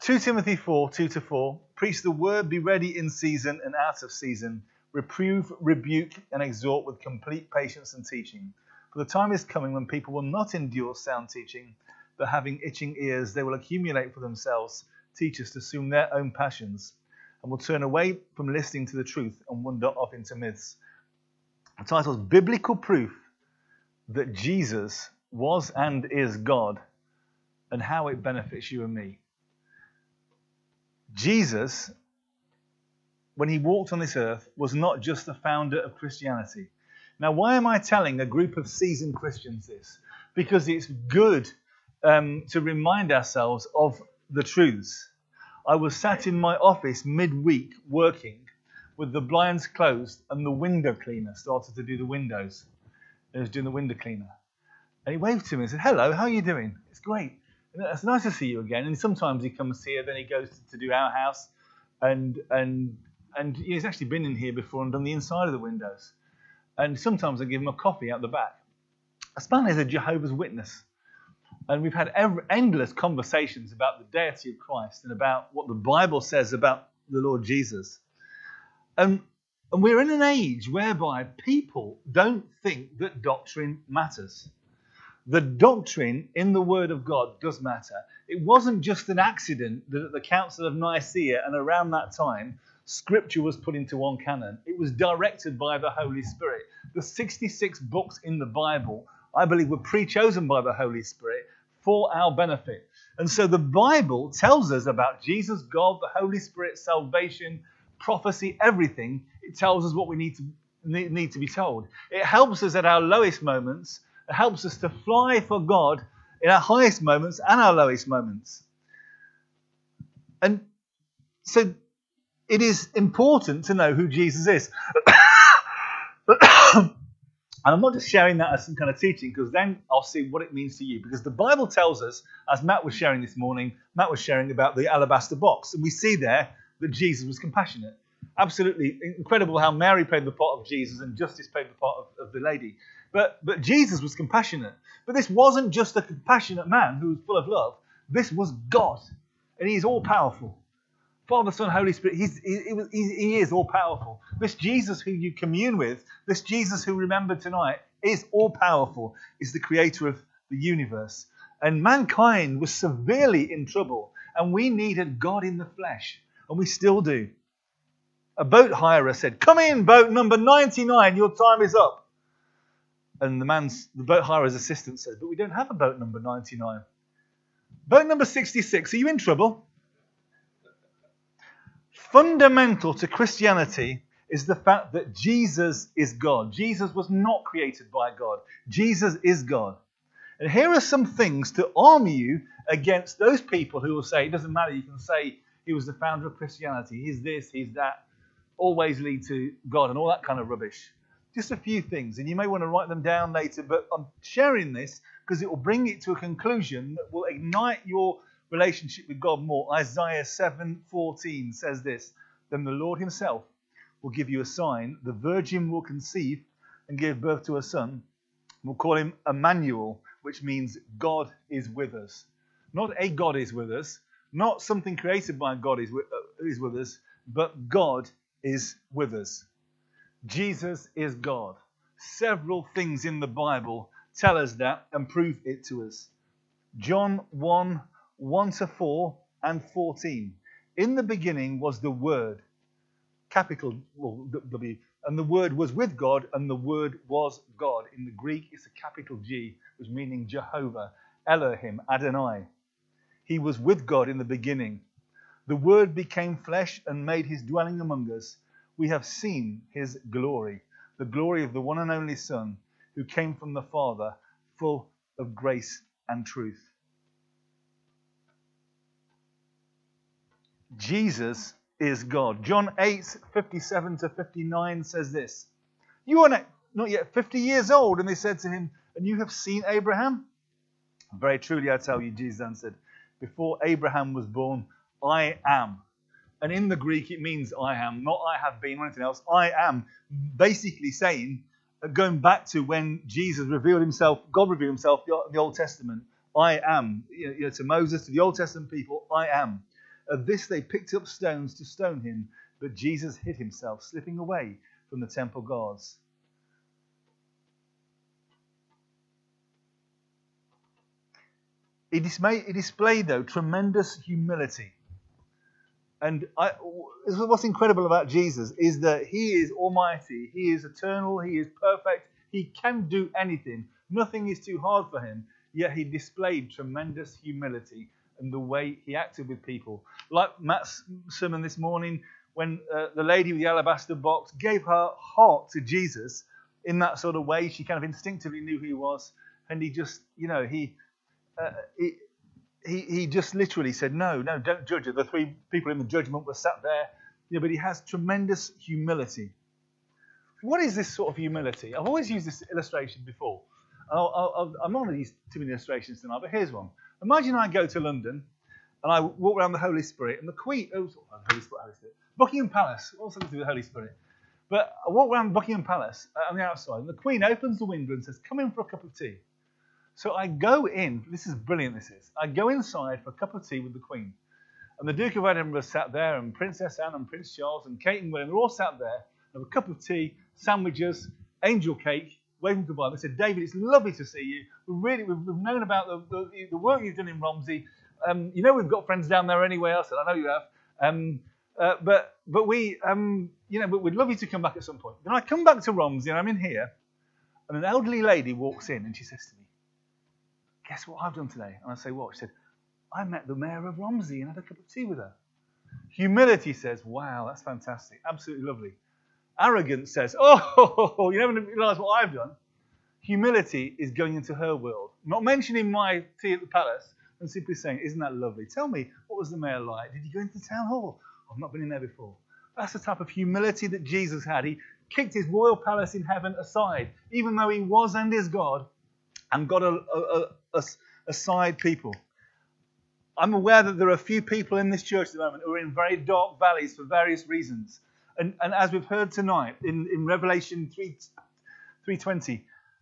2 Timothy 4, 2-4, preach the word, be ready in season and out of season, reprove, rebuke, and exhort with complete patience and teaching. For the time is coming when people will not endure sound teaching, but having itching ears, they will accumulate for themselves teachers to suit their own passions, and will turn away from listening to the truth and wander off into myths. The title is Biblical Proof that Jesus was and is God, and how it benefits you and me. Jesus, when he walked on this earth, was not just the founder of Christianity. Now, why am I telling a group of seasoned Christians this? Because it's good to remind ourselves of the truths. I was sat in my office midweek working with the blinds closed, and the window cleaner started to do the windows. He was doing the window cleaner. And he waved to me and said, "Hello, how are you doing?" "It's great. It's nice to see you again." And sometimes he comes here, then he goes to do our house, and he's actually been in here before and done the inside of the windows. And sometimes I give him a coffee out the back. This man is a Jehovah's Witness, and we've had endless conversations about the deity of Christ and about what the Bible says about the Lord Jesus. And we're in an age whereby people don't think that doctrine matters. The doctrine in the Word of God does matter. It wasn't just an accident that at the Council of Nicaea and around that time, Scripture was put into one canon. It was directed by the Holy Spirit. The 66 books in the Bible, I believe, were pre-chosen by the Holy Spirit for our benefit. And so the Bible tells us about Jesus, God, the Holy Spirit, salvation, prophecy, everything. It tells us what we need to be told. It helps us at our lowest moments. It helps us to fly for God in our highest moments and our lowest moments. And so it is important to know who Jesus is. And I'm not just sharing that as some kind of teaching, because then I'll see what it means to you. Because the Bible tells us, as Matt was sharing this morning, Matt was sharing about the alabaster box. And we see there that Jesus was compassionate. Absolutely incredible how Mary played the part of Jesus and Justice played the part of the lady. But Jesus was compassionate. But this wasn't just a compassionate man who was full of love. This was God. And he's all-powerful. Father, Son, Holy Spirit, he is all-powerful. This Jesus who you commune with, this Jesus who remembered tonight, is all-powerful, is the creator of the universe. And mankind was severely in trouble. And we needed God in the flesh. And we still do. A boat hirer said, "Come in, boat number 99, your time is up." And the boat hirer's assistant says, "But we don't have a boat number 99. Boat number 66, are you in trouble?" Fundamental to Christianity is the fact that Jesus is God. Jesus was not created by God. Jesus is God. And here are some things to arm you against those people who will say, it doesn't matter, you can say he was the founder of Christianity, he's this, he's that, always lead to God and all that kind of rubbish. Just a few things, and you may want to write them down later, but I'm sharing this because it will bring it to a conclusion that will ignite your relationship with God more. Isaiah 7:14 says this, "Then the Lord himself will give you a sign. The virgin will conceive and give birth to a son. We'll call him Emmanuel," which means God is with us. Not a God is with us, not something created by God is with us, but God is with us. Jesus is God. Several things in the Bible tell us that and prove it to us. John 1:1-4 and 14. "In the beginning was the Word," capital W, "and the Word was with God, and the Word was God." In the Greek, it's a capital G, which meaning Jehovah, Elohim, Adonai. He was with God in the beginning. "The Word became flesh and made his dwelling among us. We have seen his glory, the glory of the one and only Son, who came from the Father, full of grace and truth." Jesus is God. John 8:57-59 says this, "You are not yet 50 years old." And they said to him, "And you have seen Abraham?" "Very truly I tell you," Jesus answered, "before Abraham was born, I am." And in the Greek it means I am, not I have been or anything else. I am, basically saying, going back to when Jesus revealed himself, God revealed himself in the Old Testament, I am. To Moses, to the Old Testament people, I am. At this they picked up stones to stone him, but Jesus hid himself, slipping away from the temple guards. He displayed, though, tremendous humility. And what's incredible about Jesus is that he is almighty, he is eternal, he is perfect, he can do anything. Nothing is too hard for him, yet he displayed tremendous humility in the way he acted with people. Like Matt's sermon this morning, when the lady with the alabaster box gave her heart to Jesus in that sort of way, she kind of instinctively knew who he was, and he just, he just literally said, no, don't judge her. The three people in the judgment were sat there. But he has tremendous humility. What is this sort of humility? I've always used this illustration before. I'm not going to use too many illustrations tonight, but here's one. Imagine I go to London and I walk around the Holy Spirit and the Queen... Holy Spirit. Buckingham Palace. Also to do with the Holy Spirit. But I walk around Buckingham Palace on the outside and the Queen opens the window and says, come in for a cup of tea. So I go in, this is brilliant, I go inside for a cup of tea with the Queen. And the Duke of Edinburgh sat there, and Princess Anne and Prince Charles and Kate and William, they're all sat there, have a cup of tea, sandwiches, angel cake, waving goodbye. They said, David, it's lovely to see you. We've known about the work you've done in Romsey. We've got friends down there anyway. I said, I know you have. But we'd love you to come back at some point. Then I come back to Romsey, and I'm in here, and an elderly lady walks in, and she says to me, guess what I've done today? And I say, what? She said, I met the mayor of Romsey and had a cup of tea with her. Humility says, wow, that's fantastic. Absolutely lovely. Arrogance says, oh, you never realise what I've done. Humility is going into her world. Not mentioning my tea at the palace and simply saying, isn't that lovely? Tell me, what was the mayor like? Did you go into the town hall? I've not been in there before. That's the type of humility that Jesus had. He kicked his royal palace in heaven aside, even though he was and is God, and got aside people. I'm aware that there are a few people in this church at the moment who are in very dark valleys for various reasons. And as we've heard tonight in Revelation 3:20,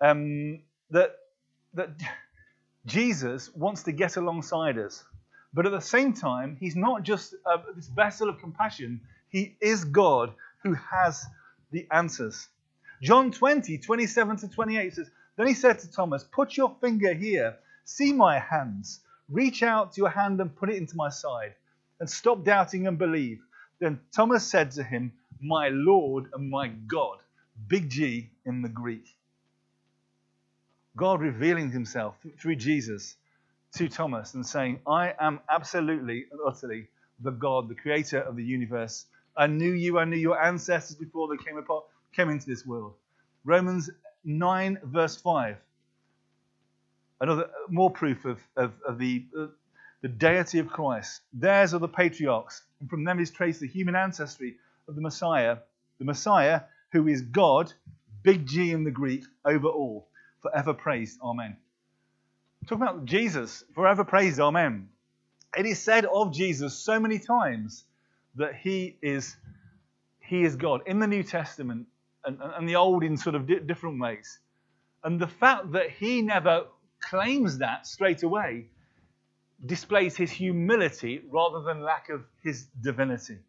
that Jesus wants to get alongside us. But at the same time, he's not just this vessel of compassion. He is God who has the answers. John 20:27-28 says, then he said to Thomas, put your finger here, see my hands, reach out your hand and put it into my side, and stop doubting and believe. Then Thomas said to him, my Lord and my God, big G in the Greek. God revealing himself through Jesus to Thomas and saying, I am absolutely and utterly the God, the creator of the universe. I knew you, I knew your ancestors before they came into this world. Romans 9 verse 5. Another more proof of the deity of Christ. Theirs are the patriarchs, and from them is traced the human ancestry of the Messiah who is God, big G in the Greek, over all, forever praised. Amen. Talking about Jesus, forever praised. Amen. It is said of Jesus so many times that he is God in the New Testament and the Old in sort of different ways. And the fact that he never claims that straight away displays his humility rather than lack of his divinity.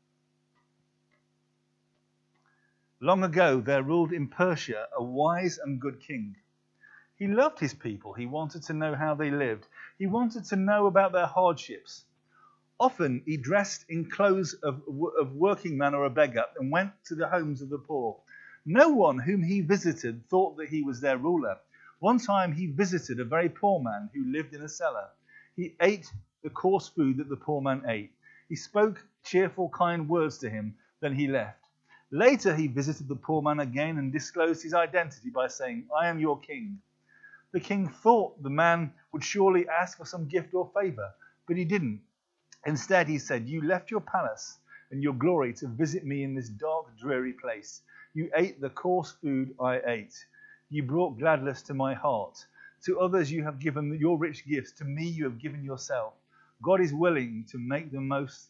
Long ago, there ruled in Persia a wise and good king. He loved his people. He wanted to know how they lived. He wanted to know about their hardships. Often he dressed in clothes of working man or a beggar and went to the homes of the poor. No one whom he visited thought that he was their ruler. One time he visited a very poor man who lived in a cellar. He ate the coarse food that the poor man ate. He spoke cheerful, kind words to him, then he left. Later he visited the poor man again and disclosed his identity by saying, I am your king. The king thought the man would surely ask for some gift or favor, but he didn't. Instead, he said, you left your palace and your glory to visit me in this dark, dreary place. You ate the coarse food I ate. You brought gladness to my heart. To others you have given your rich gifts. To me you have given yourself. God is willing to make most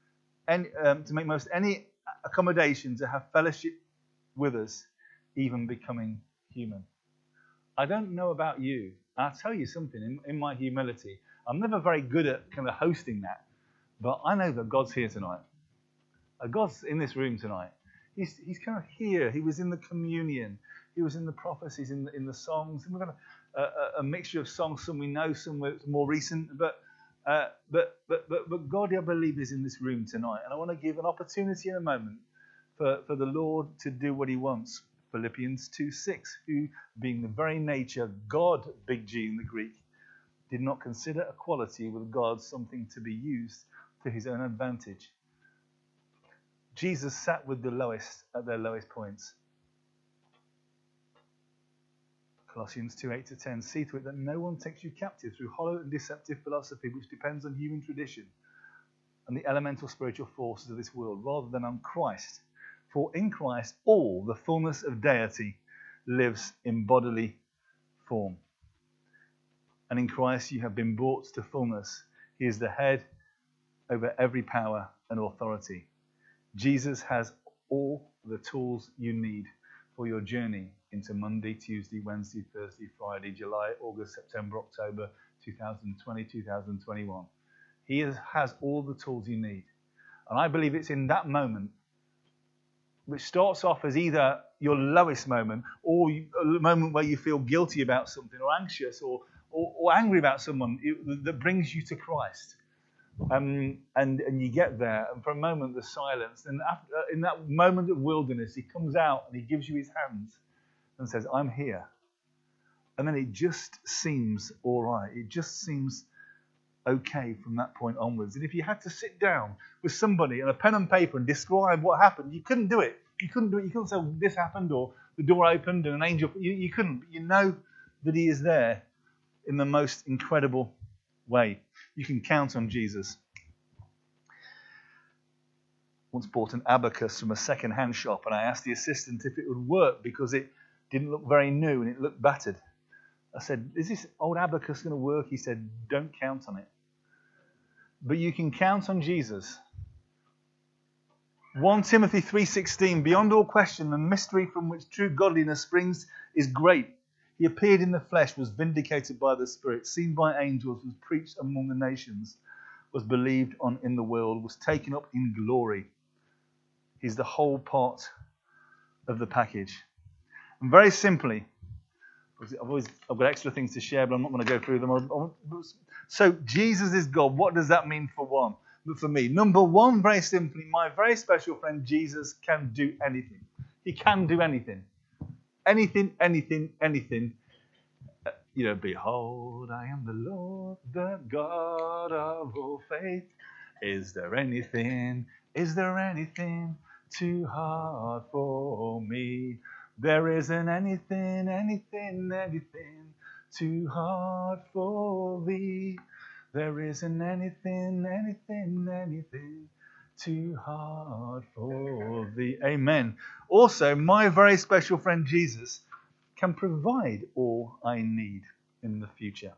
any accommodation to have fellowship with us, even becoming human. I don't know about you. I'll tell you something in my humility. I'm never very good at kind of hosting that. But I know that God's here tonight. God's in this room tonight. He's kind of here. He was in the communion. He was in the prophecies, in the songs. And we've got a mixture of songs. Some we know, some more recent. But God, I believe, is in this room tonight. And I want to give an opportunity in a moment for the Lord to do what he wants. Philippians 2:6, who, being the very nature God, big G in the Greek, did not consider equality with God something to be used to his own advantage. Jesus sat with the lowest at their lowest points. Colossians 2:8-10, see to it that no one takes you captive through hollow and deceptive philosophy which depends on human tradition and the elemental spiritual forces of this world rather than on Christ. For in Christ all the fullness of deity lives in bodily form. And in Christ you have been brought to fullness. He is the head over every power and authority. Jesus has all the tools you need for your journey into Monday, Tuesday, Wednesday, Thursday, Friday, July, August, September, October, 2020, 2021. He has all the tools you need. And I believe it's in that moment, which starts off as either your lowest moment or a moment where you feel guilty about something or anxious or angry about someone, that brings you to Christ. And you get there, and for a moment there's silence. And after, in that moment of wilderness, he comes out and he gives you his hands and says, I'm here. And then it just seems all right. It just seems okay from that point onwards. And if you had to sit down with somebody and a pen and paper and describe what happened, you couldn't do it. You couldn't say, well, this happened, or the door opened and an angel. You couldn't. But you know that he is there in the most incredible way. You can count on Jesus. Once bought an abacus from a second-hand shop, and I asked the assistant if it would work because it didn't look very new and it looked battered. I said, is this old abacus going to work? He said, don't count on it. But you can count on Jesus. 1 Timothy 3:16, beyond all question, the mystery from which true godliness springs is great. He appeared in the flesh, was vindicated by the Spirit, seen by angels, was preached among the nations, was believed on in the world, was taken up in glory. He's the whole part of the package. And very simply, I've got extra things to share, but I'm not going to go through them. So Jesus is God. What does that mean for one? But for me, number one, very simply, my very special friend Jesus can do anything. He can do anything. Anything. Behold, I am the Lord, the God of all faith. Is there anything too hard for me? There isn't anything too hard for thee. There isn't anything too hard for thee. Amen. Also, my very special friend Jesus can provide all I need in the future.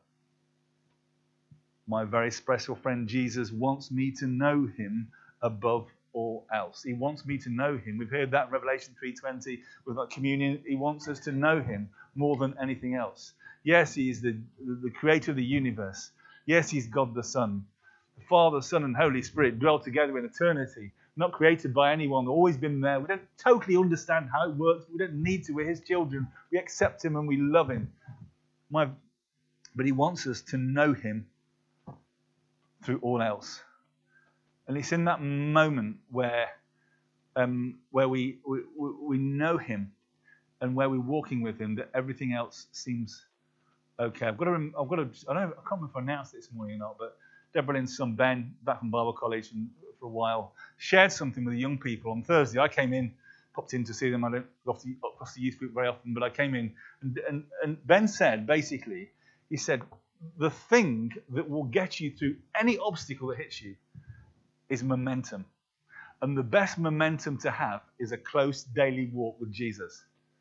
My very special friend Jesus wants me to know him above all else. He wants me to know him. We've heard that in Revelation 3:20 with that communion. He wants us to know him more than anything else. Yes, he is the creator of the universe. Yes, he's God the Son. The Father, Son, and Holy Spirit dwell together in eternity, not created by anyone, always been there. We don't totally understand how it works. We don't need to. We're his children. We accept him and we love him. But he wants us to know him through all else. And it's in that moment where we know him and where we're walking with him that everything else seems okay. I can't remember if I announced it this morning or not, but Deborah Lynn's son Ben, back from Bible College and for a while, shared something with the young people on Thursday. I came in, popped in to see them. I don't go across the youth group very often, but I came in and Ben said, basically, he said, the thing that will get you through any obstacle that hits you is momentum. And the best momentum to have is a close daily walk with Jesus.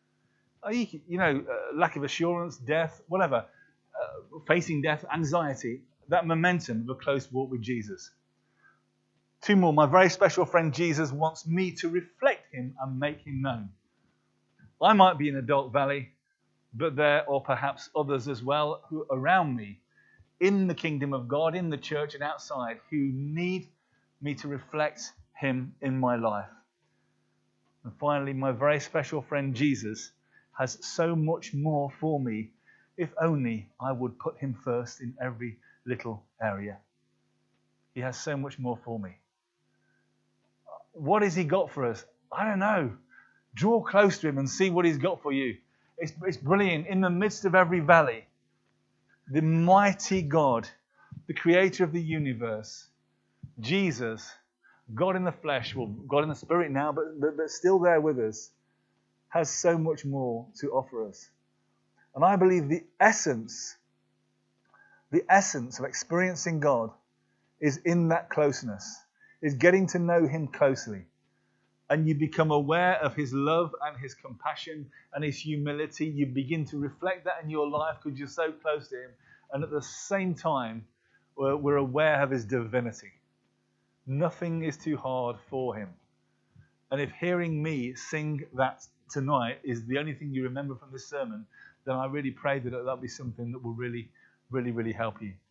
Lack of assurance, death, whatever, facing death, anxiety, that momentum of a close walk with Jesus. Two more. My very special friend Jesus wants me to reflect him and make him known. I might be in a dark valley, but there are perhaps others as well who are around me in the kingdom of God, in the church and outside, who need me to reflect him in my life. And finally, my very special friend Jesus has so much more for me if only I would put him first in every little area. He has so much more for me. What has he got for us? I don't know. Draw close to him and see what he's got for you. It's brilliant. In the midst of every valley, the mighty God, the creator of the universe, Jesus, God in the flesh, well, God in the spirit now, but still there with us, has so much more to offer us. And I believe the essence of experiencing God is in that closeness, is getting to know him closely. And you become aware of his love and his compassion and his humility. You begin to reflect that in your life because you're so close to him. And at the same time, we're aware of his divinity. Nothing is too hard for him. And if hearing me sing that tonight is the only thing you remember from this sermon, then I really pray that that'll be something that will really, really, really help you.